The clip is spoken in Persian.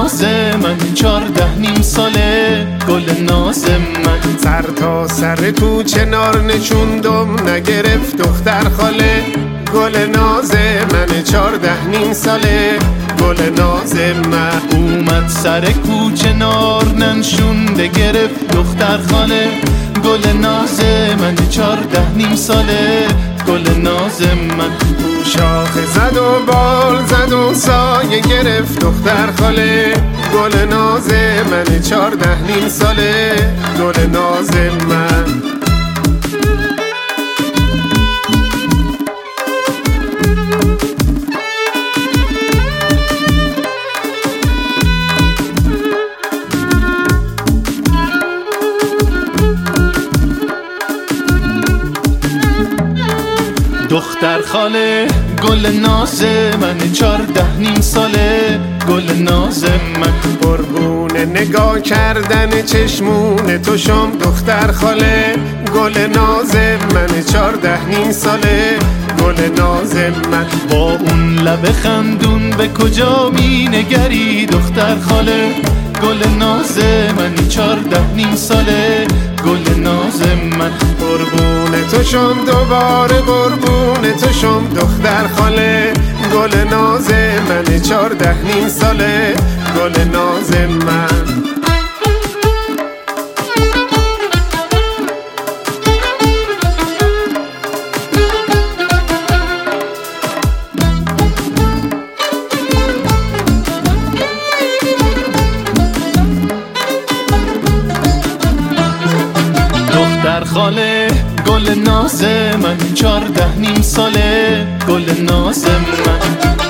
ناز من 14 نیم ساله گل ناز من. سر تا سر کوچه نار نشوندم نگرفت دختر خاله گل ناز من 14 نیم ساله گل ناز من. اومد سر کوچه نار ننشونده گرفت دختر خاله گل ناز من 14 نیم ساله گل ناز من. شاخه زد و بال زد و سایه گرفت دختر خاله گل ناز من 14 نیم ساله گل ناز من. دختر خاله گل ناز من 14 نیم ساله گل ناز من. قربون نگاه کردن چشمون تو شم دختر خاله گل ناز من 14 نیم ساله گل ناز من. با اون لب خندون به کجا می نگری دختر خاله گل ناز من 14 نیم ساله گل ناز من. قربون تو شم دوباره قربون تو شم دختر خاله گل ناز من 14 نیم ساله گل ناز من. دختر خاله گل ناز من 14 نیم ساله گل ناز من.